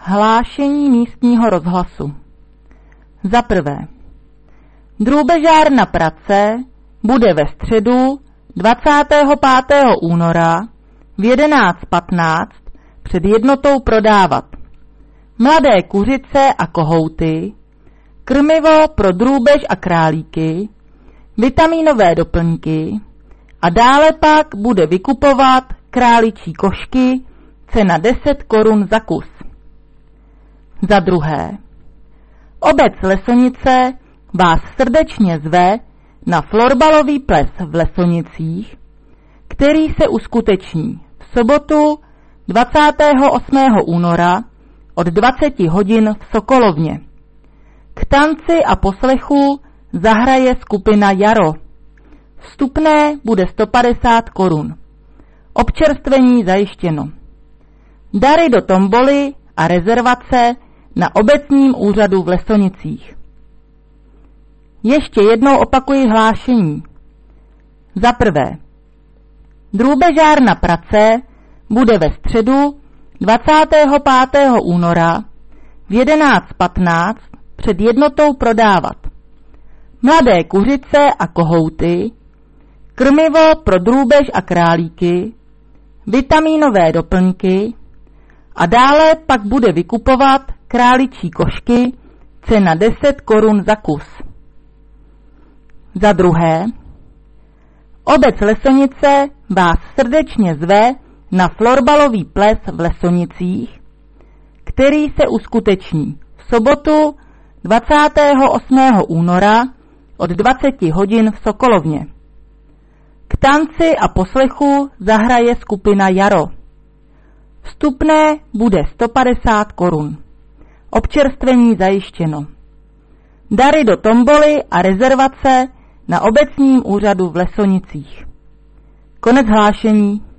Hlášení místního rozhlasu. Za prvé. Drůbežárna Prace bude ve středu 25. února v 11:15 před jednotou prodávat mladé kuřice a kohouty, krmivo pro drůbež a králíky, vitamínové doplňky a dále pak bude vykupovat králičí košky, cena 10 korun za kus. Za druhé. Obec Lesonice vás srdečně zve na florbalový ples v Lesonicích, který se uskuteční v sobotu 28. února od 20 hodin v Sokolovně. K tanci a poslechu zahraje skupina Jaro. Vstupné bude 150 korun. Občerstvení zajištěno. Dary do tomboly a rezervace na obecním úřadu v Lesonicích. Ještě jednou opakuji hlášení. Za prvé. Drůbežárna Prace bude ve středu 25. února v 11:15 před jednotou prodávat mladé kuřice a kohouty, krmivo pro drůbež a králíky, vitamínové doplňky a dále pak bude vykupovat králičí košky, cena 10 korun za kus. Za druhé. Obec Lesonice vás srdečně zve na florbalový ples v Lesonicích, který se uskuteční v sobotu 28. února od 20 hodin v Sokolovně. K tanci a poslechu zahraje skupina Jaro. Vstupné bude 150 korun. Občerstvení zajištěno. Dary do tomboly a rezervace na obecním úřadu v Lesonicích. Konec hlášení.